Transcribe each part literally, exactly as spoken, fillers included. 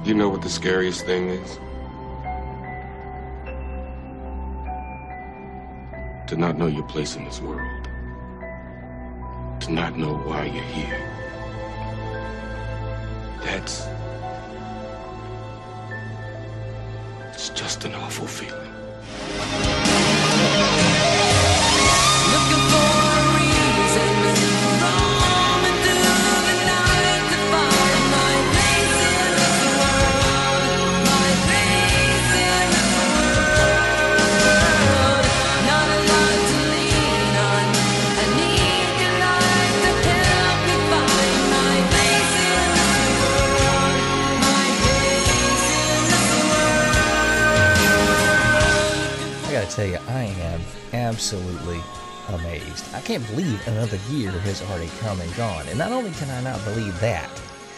You know what the scariest thing is? To not know your place in this world. To not know why you're here. That's... It's just an awful feeling. Looking for a reason, roaming through the night to find my place in this world, my place in this world. Not a lot to lean on. I need your light to help me find my place in this world, my place in this world. I gotta tell you, I am absolutely amazed. I can't believe another year has already come and gone. And not only can I not believe that,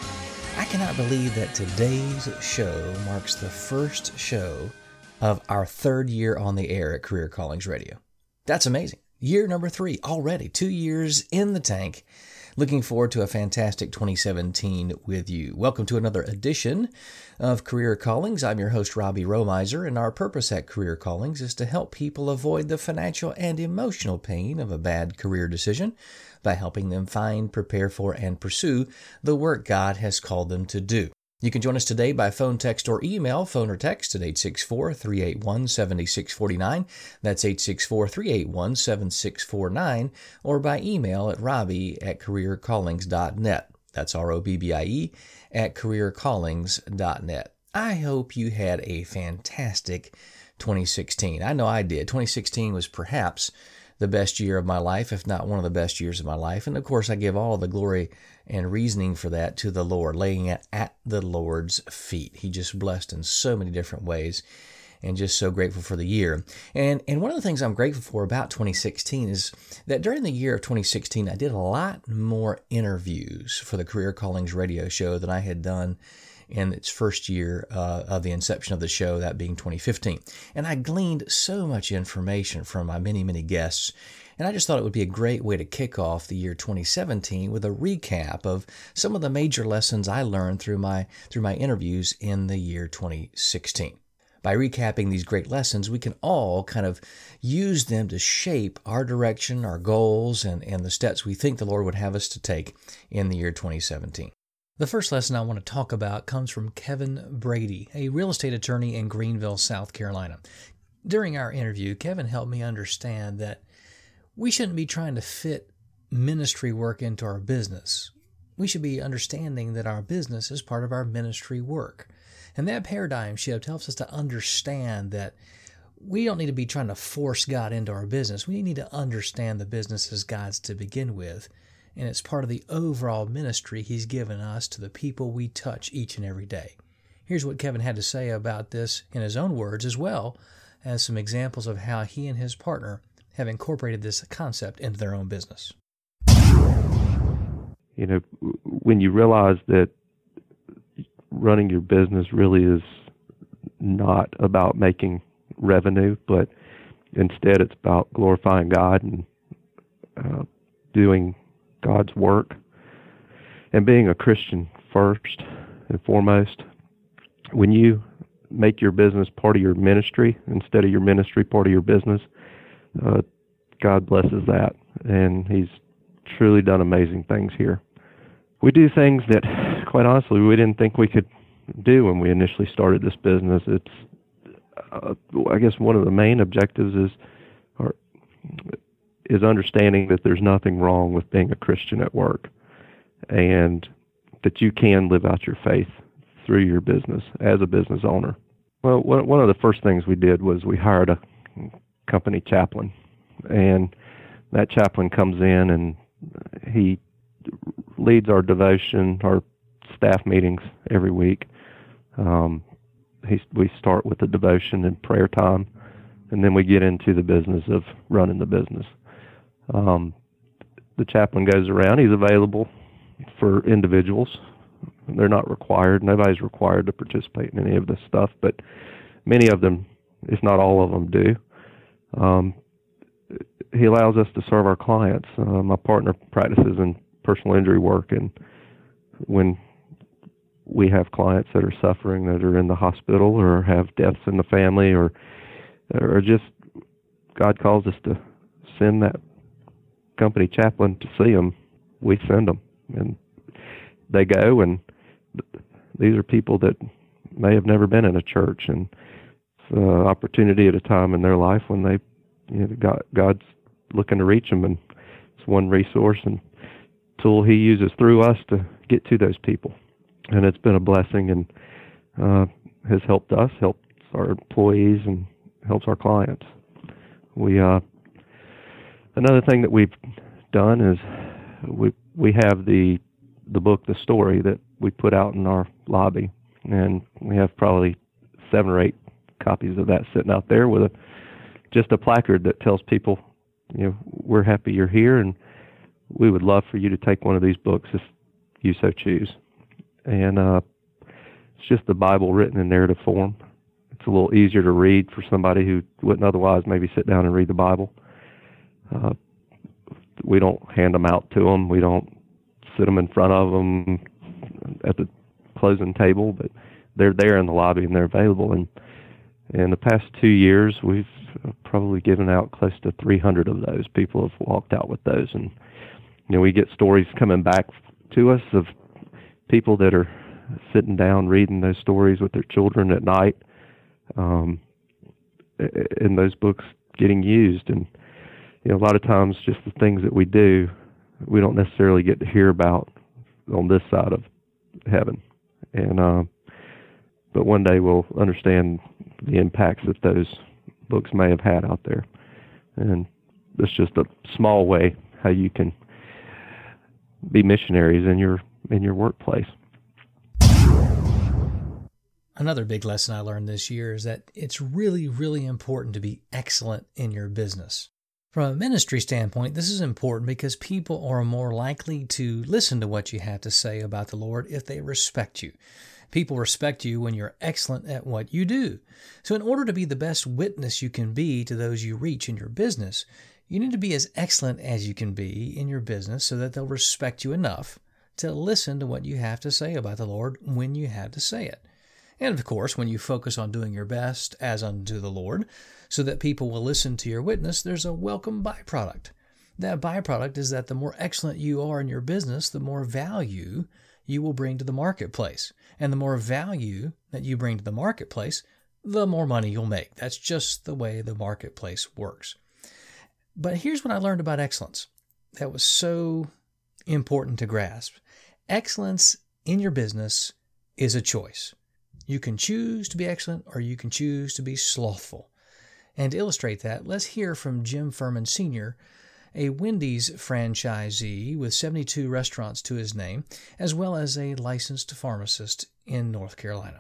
I cannot believe that today's show marks the first show of our third year on the air at Career Callings Radio. That's amazing. Year number three already, two years in the tank. Looking forward to a fantastic twenty seventeen with you. Welcome to another edition of Career Callings. I'm your host, Robbie Romiser, and our purpose at Career Callings is to help people avoid the financial and emotional pain of a bad career decision by helping them find, prepare for, and pursue the work God has called them to do. You can join us today by phone, text, or email. Phone or text at eight six four, three eight one, seven six four nine. That's eight six four, three eight one, seven six four nine. Or by email at robbie at career callings dot net. That's R O B B I E at career callings dot net. I hope you had a fantastic twenty sixteen. I know I did. twenty sixteen was perhaps the best year of my life, if not one of the best years of my life. And of course, I give all the glory and reasoning for that to the Lord, laying it at the Lord's feet. He just blessed in so many different ways, and just so grateful for the year. And and one of the things I'm grateful for about twenty sixteen is that during the year of twenty sixteen, I did a lot more interviews for the Career Callings radio show than I had done in its first year uh, of the inception of the show, that being twenty fifteen. And I gleaned so much information from my many, many guests. And I just thought it would be a great way to kick off the year twenty seventeen with a recap of some of the major lessons I learned through my through my interviews in the year twenty sixteen. By recapping these great lessons, we can all kind of use them to shape our direction, our goals, and, and the steps we think the Lord would have us to take in the year twenty seventeen. The first lesson I want to talk about comes from Kevin Brady, a real estate attorney in Greenville, South Carolina. During our interview, Kevin helped me understand that we shouldn't be trying to fit ministry work into our business. We should be understanding that our business is part of our ministry work. And that paradigm shift helps us to understand that we don't need to be trying to force God into our business. We need to understand the business as God's to begin with. And it's part of the overall ministry He's given us to the people we touch each and every day. Here's what Kevin had to say about this in his own words, as well as some examples of how he and his partner have incorporated this concept into their own business. You know, when you realize that running your business really is not about making revenue, but instead it's about glorifying God and uh, doing God's work and being a Christian first and foremost. When you make your business part of your ministry instead of your ministry part of your business, uh, God blesses that, and He's truly done amazing things here. We do things that, quite honestly, we didn't think we could do when we initially started this business. It's, uh, I guess, one of the main objectives is, or, is understanding that there's nothing wrong with being a Christian at work, and that you can live out your faith through your business as a business owner. Well, one of the first things we did was we hired a company chaplain, and that chaplain comes in and he leads our devotion, our staff meetings every week. Um, he, we start with the devotion and prayer time, and then we get into the business of running the business. Um, the chaplain goes around. He's available for individuals. They're not required. Nobody's required to participate in any of this stuff, but many of them, if not all of them, do. Um, he allows us to serve our clients. Uh, my partner practices in personal injury work, and when we have clients that are suffering, that are in the hospital or have deaths in the family, or or just God calls us to send that company chaplain to see them. We send them, and they go, and th- these are people that may have never been in a church, and it's an opportunity at a time in their life when they, you know, God, God's looking to reach them, and it's one resource and tool He uses through us to get to those people. And it's been a blessing, and uh, has helped us, helps our employees, and helps our clients. We uh, another thing that we've done is we we have the the book, The Story, that we put out in our lobby, and we have probably seven or eight copies of that sitting out there with a just a placard that tells people, you know, we're happy you're here, and we would love for you to take one of these books if you so choose. And uh, it's just the Bible written in narrative form. It's a little easier to read for somebody who wouldn't otherwise maybe sit down and read the Bible. Uh, we don't hand them out to them. We don't sit them in front of them at the closing table, but they're there in the lobby and they're available. And in the past two years, we've probably given out close to three hundred of those. People have walked out with those. And, you know, we get stories coming back to us of people that are sitting down reading those stories with their children at night, um, and those books getting used. And, you know, a lot of times just the things that we do, we don't necessarily get to hear about on this side of heaven. And, uh, but one day we'll understand the impacts that those books may have had out there. And it's just a small way how you can be missionaries in your in your workplace. Another big lesson I learned this year is that it's really, really important to be excellent in your business. From a ministry standpoint, this is important because people are more likely to listen to what you have to say about the Lord if they respect you. People respect you when you're excellent at what you do. So in order to be the best witness you can be to those you reach in your business, you need to be as excellent as you can be in your business so that they'll respect you enough to listen to what you have to say about the Lord when you have to say it. And of course, when you focus on doing your best as unto the Lord so that people will listen to your witness, there's a welcome byproduct. That byproduct is that the more excellent you are in your business, the more value you will bring to the marketplace. And the more value that you bring to the marketplace, the more money you'll make. That's just the way the marketplace works. But here's what I learned about excellence that was so important to grasp. Excellence in your business is a choice. You can choose to be excellent or you can choose to be slothful. And to illustrate that, let's hear from Jim Furman Senior, a Wendy's franchisee with seventy-two restaurants to his name, as well as a licensed pharmacist in North Carolina.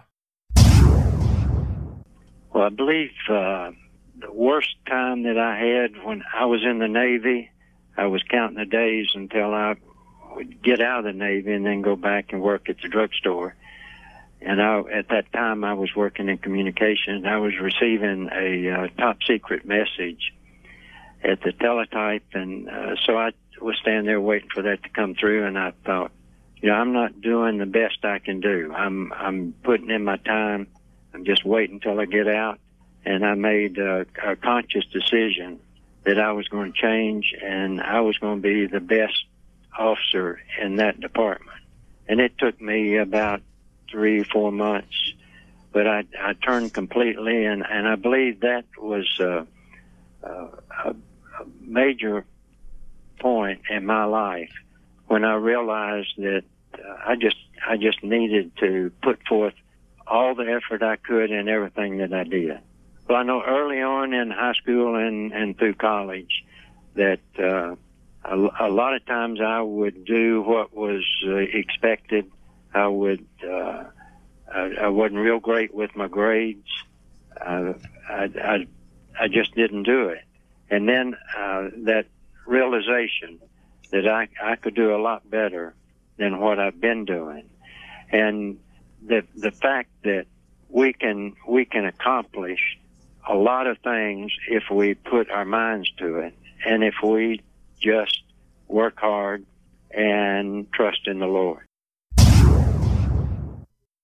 Well, I believe uh, the worst time that I had when I was in the Navy, I was counting the days until I would get out of the Navy and then go back and work at the drugstore. And I, at that time, I was working in communications. I was receiving a uh, top secret message at the teletype, and uh, so I was standing there waiting for that to come through. And I thought, you know, I'm not doing the best I can do. I'm I'm putting in my time. I'm just waiting until I get out. And I made a, a conscious decision that I was going to change, and I was going to be the best officer in that department. And it took me about three, four months, but I, I turned completely, and, and I believe that was uh, uh, a, a major point in my life when I realized that uh, I just I just needed to put forth all the effort I could in everything that I did. Well, I know early on in high school and, and through college that uh, a, a lot of times I would do what was uh, expected. I would, uh, I, I wasn't real great with my grades. Uh, I, I, I just didn't do it. And then uh, that realization that I, I could do a lot better than what I've been doing. And the, the fact that we can, we can accomplish a lot of things if we put our minds to it, and if we just work hard and trust in the Lord.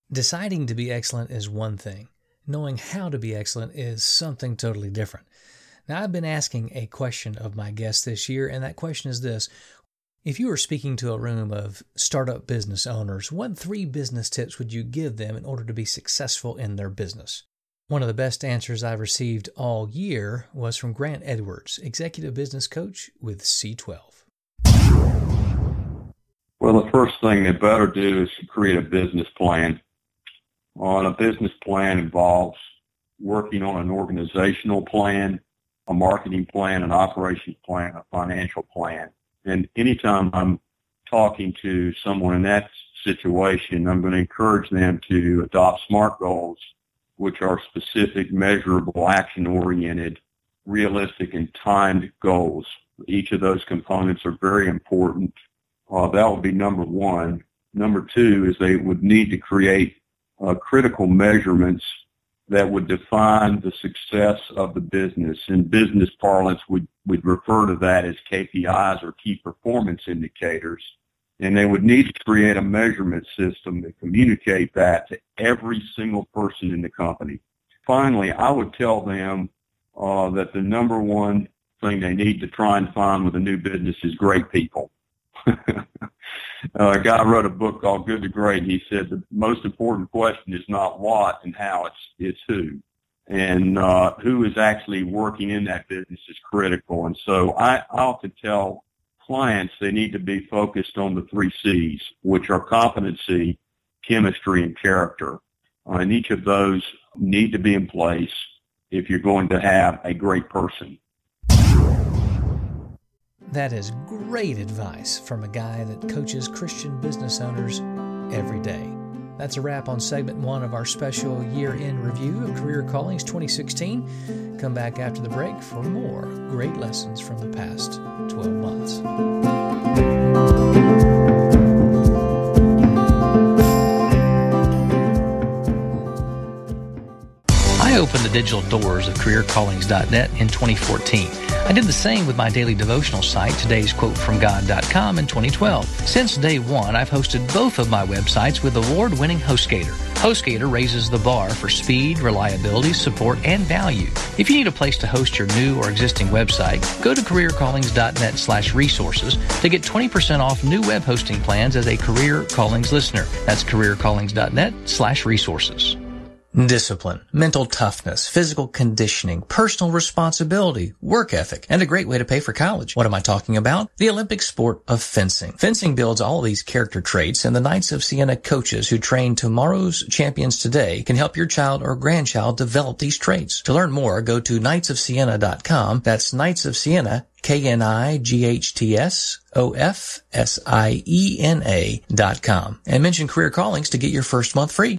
Deciding to be excellent is one thing. Knowing how to be excellent is something totally different. Now, I've been asking a question of my guests this year, and that question is this. If you were speaking to a room of startup business owners, what three business tips would you give them in order to be successful in their business? One of the best answers I've received all year was from Grant Edwards, Executive Business Coach with C twelve. Well, the first thing they better do is to create a business plan. On a business plan involves working on an organizational plan, a marketing plan, an operations plan, a financial plan. And anytime I'm talking to someone in that situation, I'm going to encourage them to adopt SMART goals, which are specific, measurable, action-oriented, realistic, and timed goals. Each of those components are very important. Uh, that would be number one. Number two is they would need to create uh, critical measurements that would define the success of the business. In business parlance, we'd, we'd refer to that as K P Is, or key performance indicators. And they would need to create a measurement system to communicate that to every single person in the company. Finally, I would tell them uh, that the number one thing they need to try and find with a new business is great people. Uh, a guy wrote a book called Good to Great, and he said the most important question is not what and how, it's it's who. And uh, who is actually working in that business is critical. And so I, I often tell clients they need to be focused on the three C's, which are competency, chemistry, and character. Uh, and each of those need to be in place if you're going to have a great person. That is great advice from a guy that coaches Christian business owners every day. That's a wrap on segment one of our special year-end review of Career Callings twenty sixteen. Come back after the break for more great lessons from the past twelve months. I opened the digital doors of career callings dot net in twenty fourteen. I did the same with my daily devotional site, Today's Quote From God dot com, in twenty twelve. Since day one, I've hosted both of my websites with award-winning HostGator. HostGator raises the bar for speed, reliability, support, and value. If you need a place to host your new or existing website, go to career callings dot net slash resources to get twenty percent off new web hosting plans as a Career Callings listener. That's career callings dot net slash resources. Discipline, mental toughness, physical conditioning, personal responsibility, work ethic, and a great way to pay for college. What am I talking about? The Olympic sport of fencing. Fencing builds all of these character traits, and the Knights of Siena coaches who train tomorrow's champions today can help your child or grandchild develop these traits. To learn more, go to knights of siena dot com. That's Knights of Siena, K N I G H T S O F S I E N A dot com. And mention Career Callings to get your first month free.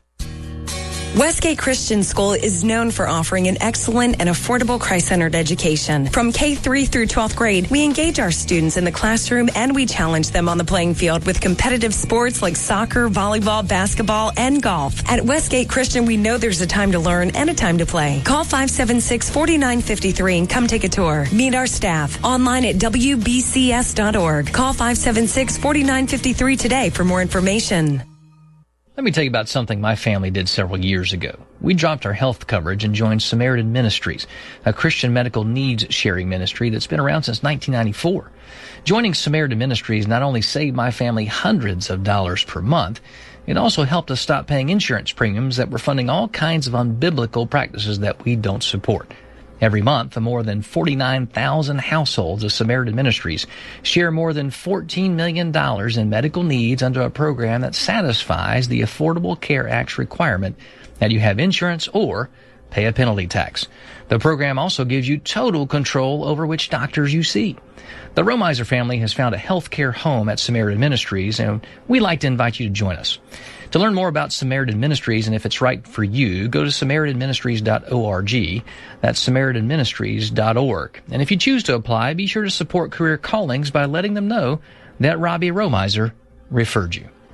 Westgate Christian School is known for offering an excellent and affordable Christ-centered education. From K three through twelfth grade, we engage our students in the classroom and we challenge them on the playing field with competitive sports like soccer, volleyball, basketball, and golf. At Westgate Christian, we know there's a time to learn and a time to play. Call five seven six, four nine five three and come take a tour. Meet our staff online at W B C S dot org. Call five seven six, four nine five three today for more information. Let me tell you about something my family did several years ago. We dropped our health coverage and joined Samaritan Ministries, a Christian medical needs sharing ministry that's been around since nineteen ninety-four. Joining Samaritan Ministries not only saved my family hundreds of dollars per month, it also helped us stop paying insurance premiums that were funding all kinds of unbiblical practices that we don't support. Every month, the more than forty-nine thousand households of Samaritan Ministries share more than fourteen million dollars in medical needs under a program that satisfies the Affordable Care Act's requirement that you have insurance or pay a penalty tax. The program also gives you total control over which doctors you see. The Romiser family has found a health care home at Samaritan Ministries, and we'd like to invite you to join us. To learn more about Samaritan Ministries and if it's right for you, go to samaritan ministries dot org. That's samaritan ministries dot org. And if you choose to apply, be sure to support Career Callings by letting them know that Robbie Romiser referred you.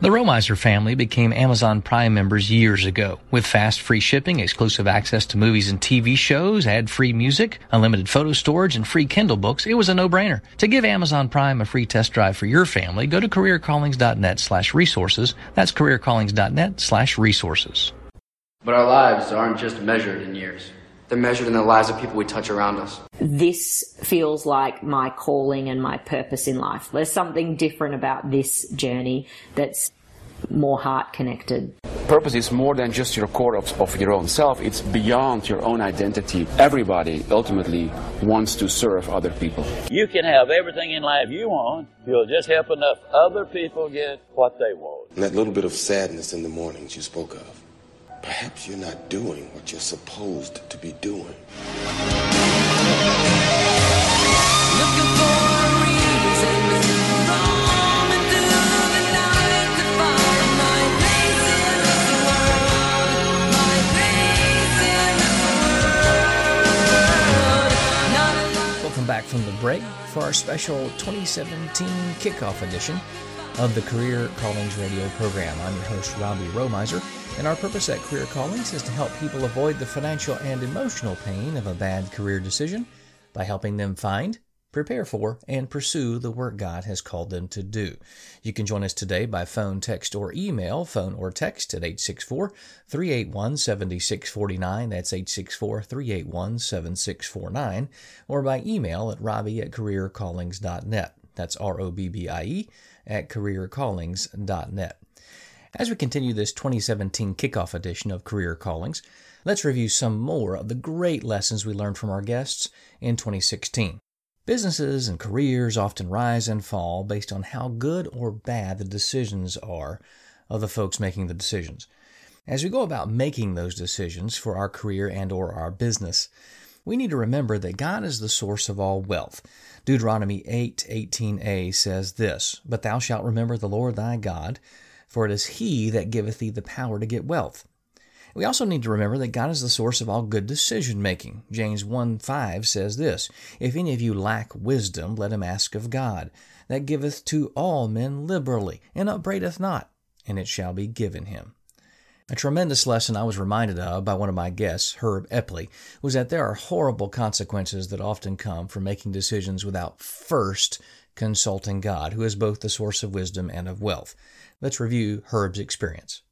The Romiser family became Amazon Prime members years ago. With fast, free shipping, exclusive access to movies and T V shows, ad-free music, unlimited photo storage, and free Kindle books, it was a no-brainer. To give Amazon Prime a free test drive for your family, go to careercallings.net slash resources. That's careercallings.net slash resources. But our lives aren't just measured in years. They're measured in the lives of people we touch around us. This feels like my calling and my purpose in life. There's something different about this journey that's more heart connected. Purpose is more than just your core of, of your own self. It's beyond your own identity. Everybody ultimately wants to serve other people. You can have everything in life you want. You'll just help enough other people get what they want. And that little bit of sadness in the mornings you spoke of. Perhaps you're not doing what you're supposed to be doing. Looking for a reason, roaming through the night to find my place in this world, my place in this world. Not alone. Welcome back from the break for our special twenty seventeen kickoff edition of the Career Callings radio program. I'm your host, Robbie Romiser, and our purpose at Career Callings is to help people avoid the financial and emotional pain of a bad career decision by helping them find, prepare for, and pursue the work God has called them to do. You can join us today by phone, text, or email. Phone or text at eight six four, three eight one, seven six four nine. That's eight six four, three eight one, seven six four nine. Or by email at robbie at careercallings dot net. That's R O B B I E at careercallings dot net. As we continue this twenty seventeen kickoff edition of Career Callings, let's review some more of the great lessons we learned from our guests in twenty sixteen. Businesses and careers often rise and fall based on how good or bad the decisions are of the folks making the decisions. As we go about making those decisions for our career and or our business, we need to remember that God is the source of all wealth. Deuteronomy eight eighteen a says this, "But thou shalt remember the Lord thy God, for it is He that giveth thee the power to get wealth." We also need to remember that God is the source of all good decision-making. James one five says this, "If any of you lack wisdom, let him ask of God, that giveth to all men liberally, and upbraideth not, and it shall be given him." A tremendous lesson I was reminded of by one of my guests, Herb Epley, was that there are horrible consequences that often come from making decisions without first consulting God, who is both the source of wisdom and of wealth. Let's review Herb's experience.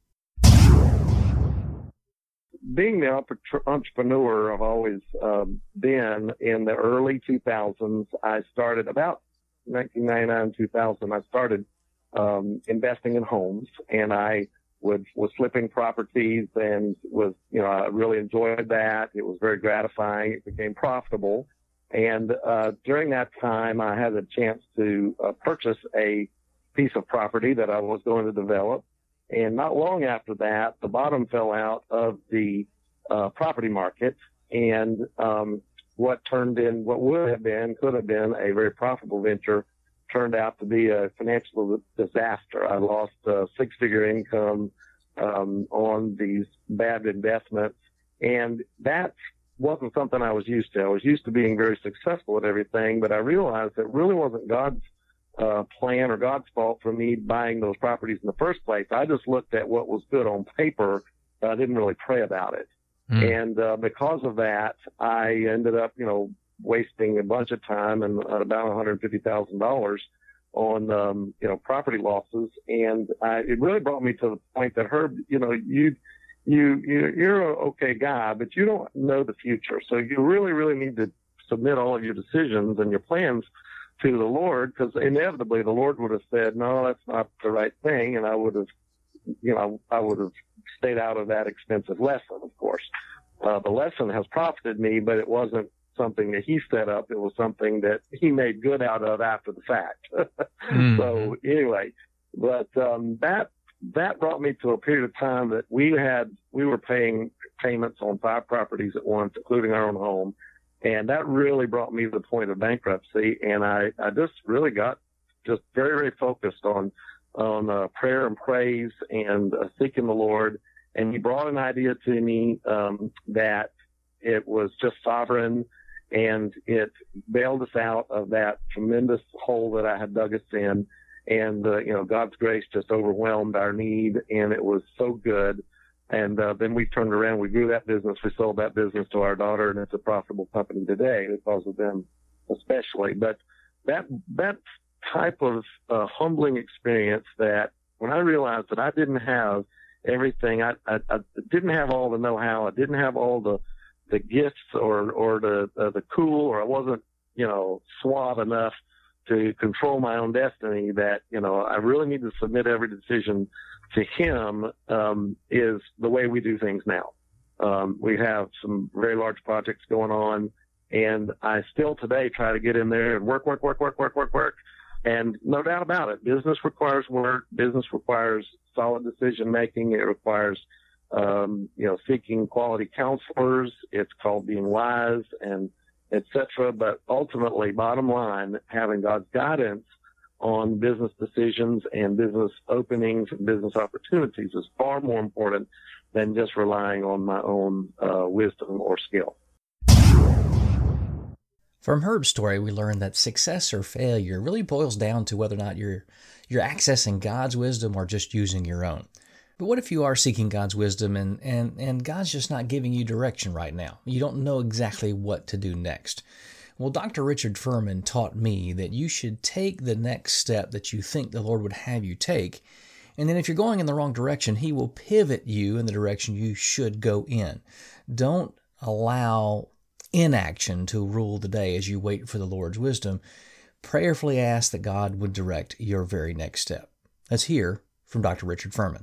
Being the entrepreneur I've always um, been, in the early two thousands, I started about nineteen ninety-nine, two thousand, I started um, investing in homes, and I would, was flipping properties and was, you know, I really enjoyed that. It was very gratifying. It became profitable. And uh, during that time, I had a chance to uh, purchase a piece of property that I was going to develop. And not long after that, the bottom fell out of the uh, property market, and um, what turned in, what would have been, could have been a very profitable venture, turned out to be a financial disaster. I lost uh, six-figure income um, on these bad investments, and that wasn't something I was used to. I was used to being very successful at everything, but I realized it really wasn't God's uh, plan or God's fault for me buying those properties in the first place. I just looked at what was good on paper. I didn't really pray about it. Mm. And uh, because of that, I ended up, you know, wasting a bunch of time and uh, about one hundred fifty thousand dollars on, um, you know, property losses. And I, it really brought me to the point that, Herb, you know, you, you, you, you're an okay guy, but you don't know the future. So you really, really need to submit all of your decisions and your plans to the Lord, because inevitably the Lord would have said, no, that's not the right thing. And I would have, you know, I would have stayed out of that expensive lesson, of course. Uh, the lesson has profited me, but it wasn't something that he set up. It was something that he made good out of after the fact. mm. So anyway, but, um, that, that brought me to a period of time that we had, we were paying payments on five properties at once, including our own home. And that really brought me to the point of bankruptcy. And I, I just really got just very, very focused on, on, uh, prayer and praise and uh, seeking the Lord. And he brought an idea to me, um, that it was just sovereign, and it bailed us out of that tremendous hole that I had dug us in. And, uh, you know, God's grace just overwhelmed our need, and it was so good. And uh, then we turned around, we grew that business, we sold that business to our daughter, and it's a profitable company today because of them especially. But that that type of uh, humbling experience, that when I realized that I didn't have everything, I, I, I didn't have all the know-how, I didn't have all the the gifts or or the uh, the cool, or I wasn't, you know, suave enough to control my own destiny, that, you know, I really need to submit every decision to him, um, is the way we do things now. Um, we have some very large projects going on, and I still today try to get in there and work, work, work, work, work, work, work. And no doubt about it, business requires work. Business requires solid decision making. It requires, um, you know, seeking quality counselors. It's called being wise, and et cetera. But ultimately, bottom line, having God's guidance on business decisions and business openings and business opportunities is far more important than just relying on my own uh, wisdom or skill. From Herb's story, we learned that success or failure really boils down to whether or not you're you're accessing God's wisdom or just using your own. But what if you are seeking God's wisdom and, and, and God's just not giving you direction right now? You don't know exactly what to do next. Well, Doctor Richard Furman taught me that you should take the next step that you think the Lord would have you take, and then if you're going in the wrong direction, He will pivot you in the direction you should go in. Don't allow inaction to rule the day as you wait for the Lord's wisdom. Prayerfully ask that God would direct your very next step. Let's hear from Doctor Richard Furman.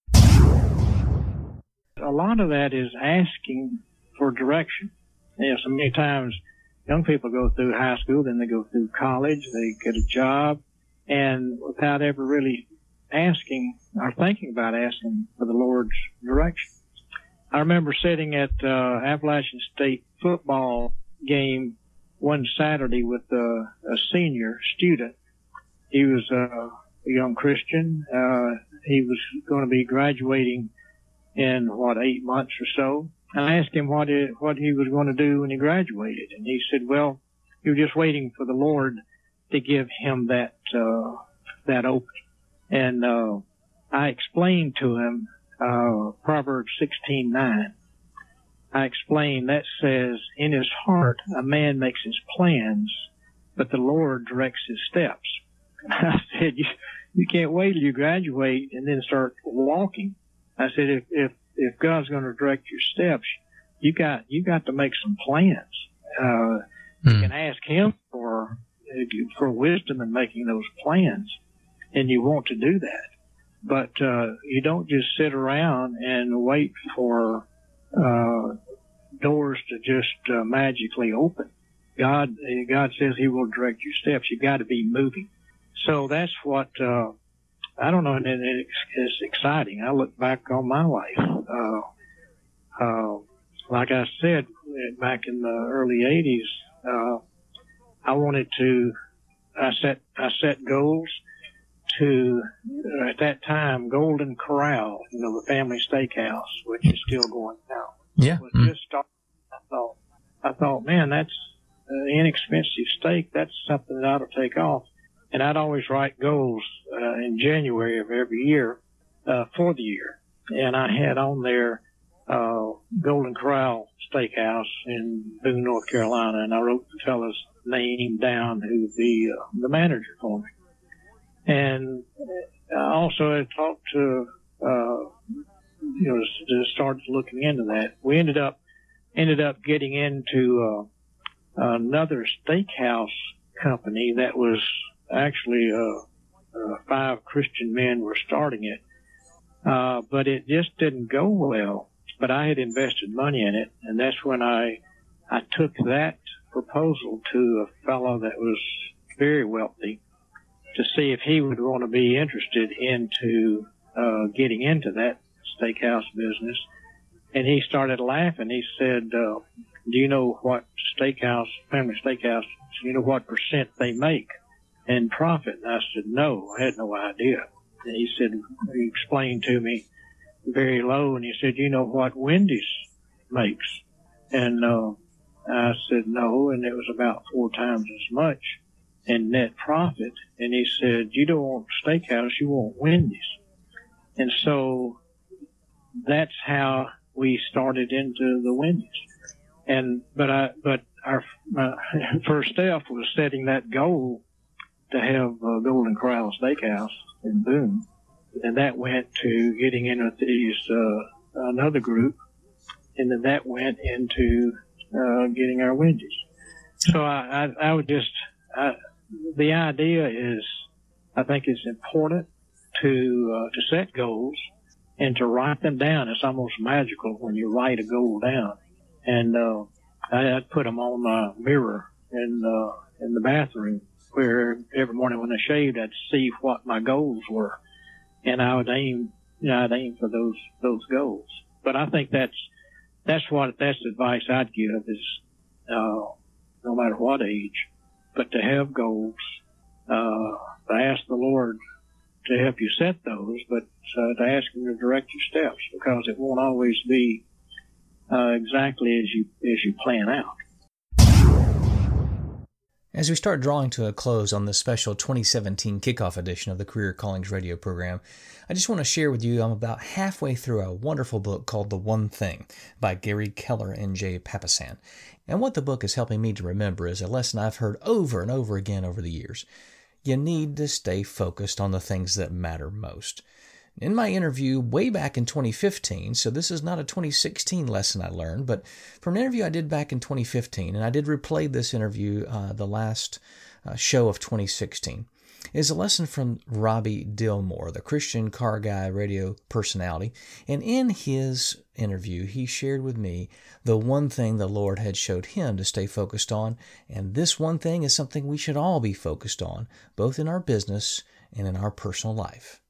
A lot of that is asking for direction. You know, so many times young people go through high school, then they go through college, they get a job, and without ever really asking or thinking about asking for the Lord's direction. I remember sitting at uh, Appalachian State football game one Saturday with uh, a senior student. He was uh, a young Christian. Uh, he was going to be graduating in, what, eight months or so. And I asked him what he, what he was going to do when he graduated. And he said, well, he was just waiting for the Lord to give him that, uh, that opening. And, uh, I explained to him, uh, Proverbs sixteen nine. I explained that says, in his heart, a man makes his plans, but the Lord directs his steps. And I said, you, you can't wait till you graduate and then start walking. I said, if, if, if God's going to direct your steps, you got, you got to make some plans. Uh, mm. You can ask Him for, for wisdom in making those plans, and you want to do that. But, uh, you don't just sit around and wait for, uh, doors to just, uh, magically open. God, God says He will direct your steps. You got to be moving. So that's what, uh, I don't know, and it's, it's exciting. I look back on my life. Uh, uh, like I said, back in the early eighties, uh, I wanted to, I set, I set goals to, uh, at that time, Golden Corral, you know, the family steakhouse, which is still going now. Yeah. Was just started. I thought, I thought, man, that's uh, inexpensive steak. That's something that ought to take off. And I'd always write goals uh, in January of every year uh, for the year. And I had on there uh, Golden Corral Steakhouse in Boone, North Carolina, and I wrote the fellow's name down who'd be uh, the manager for me. And I also had talked to, uh, you know, to start looking into that. We ended up ended up getting into uh, another steakhouse company that was actually uh, uh, five Christian men were starting it, uh, but it just didn't go well. But I had invested money in it, and that's when I I took that proposal to a fellow that was very wealthy to see if he would want to be interested into uh, getting into that steakhouse business. And he started laughing. He said, uh, do you know what steakhouse, family steakhouse, do you know what percent they make in profit? And I said, no, I had no idea. And he said, he explained to me very low, and he said, you know what Wendy's makes? And uh, I said, no, and it was about four times as much. in net profit. And he said, you don't want steakhouse, you want Wendy's. And so that's how we started into the Wendy's. And, but I, but our uh, first step was setting that goal to have uh, Golden Corral Steakhouse in Boone. And that went to getting in with these, uh, another group. And then that went into, uh, getting our Wendy's. So I, I, I would just, I, the idea is, I think it's important to, uh, to set goals and to write them down. It's almost magical when you write a goal down. And, uh, I, I'd put them on my mirror in, uh, in the bathroom where every morning when I shaved, I'd see what my goals were. And I would aim, you know, I'd aim for those, those goals. But I think that's, that's what, that's the advice I'd give is, uh, no matter what age, but to have goals, uh, to ask the Lord to help you set those, but uh, to ask Him to direct your steps, because it won't always be uh, exactly as you as you plan out. As we start drawing to a close on this special twenty seventeen kickoff edition of the Career Callings radio program, I just want to share with you I'm about halfway through a wonderful book called The One Thing by Gary Keller and Jay Papasan. And what the book is helping me to remember is a lesson I've heard over and over again over the years. You need to stay focused on the things that matter most. In my interview way back in twenty fifteen, so this is not a twenty sixteen lesson I learned, but from an interview I did back in twenty fifteen, and I did replay this interview uh, the last uh, show of twenty sixteen, is a lesson from Robbie Dillmore, the Christian Car Guy radio personality. And in his interview, he shared with me the one thing the Lord had showed him to stay focused on, and this one thing is something we should all be focused on, both in our business and in our personal life.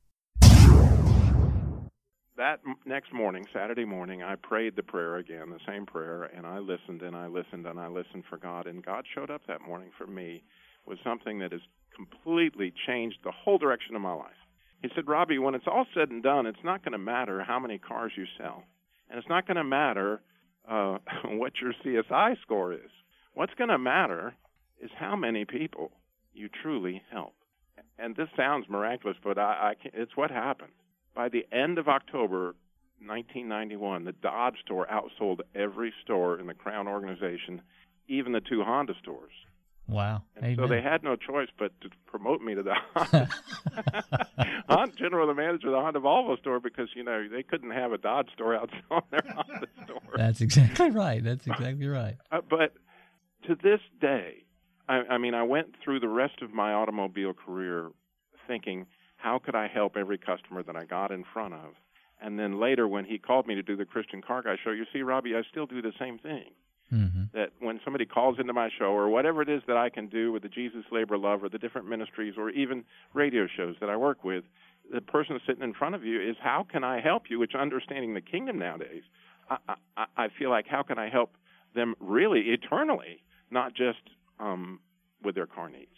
That next morning, Saturday morning, I prayed the prayer again, the same prayer, and I listened and I listened and I listened for God, and God showed up that morning for me with something that has completely changed the whole direction of my life. He said, Robbie, when it's all said and done, it's not going to matter how many cars you sell, and it's not going to matter uh, what your C S I score is. What's going to matter is how many people you truly help. And this sounds miraculous, but I, I can't, it's what happened. By the end of October nineteen ninety-one, the Dodge store outsold every store in the Crown organization, even the two Honda stores. Wow. And Amen. so they had no choice but to promote me to the Honda, Honda general manager of the Honda Volvo store, because, you know, they couldn't have a Dodge store outselling their Honda store. That's exactly right. That's exactly right. Uh, but to this day, I, I mean, I went through the rest of my automobile career thinking, how could I help every customer that I got in front of? And then later when he called me to do the Christian Car Guy show, you see, Robbie, I still do the same thing. Mm-hmm. That when somebody calls into my show, or whatever it is that I can do with the Jesus Labor Love or the different ministries or even radio shows that I work with, the person sitting in front of you is, how can I help you? Which, understanding the kingdom nowadays, I, I, I feel like, how can I help them really eternally, not just um, with their car needs?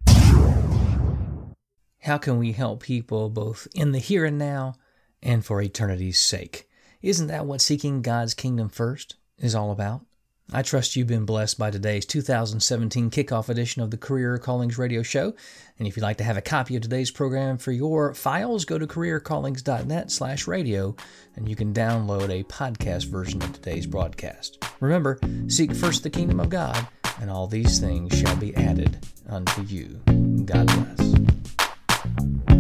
How can we help people both in the here and now and for eternity's sake? Isn't that what seeking God's kingdom first is all about? I trust you've been blessed by today's two thousand seventeen kickoff edition of the Career Callings Radio Show. And if you'd like to have a copy of today's program for your files, go to careercallings.net slash radio, and you can download a podcast version of today's broadcast. Remember, seek first the kingdom of God, and all these things shall be added unto you. God bless.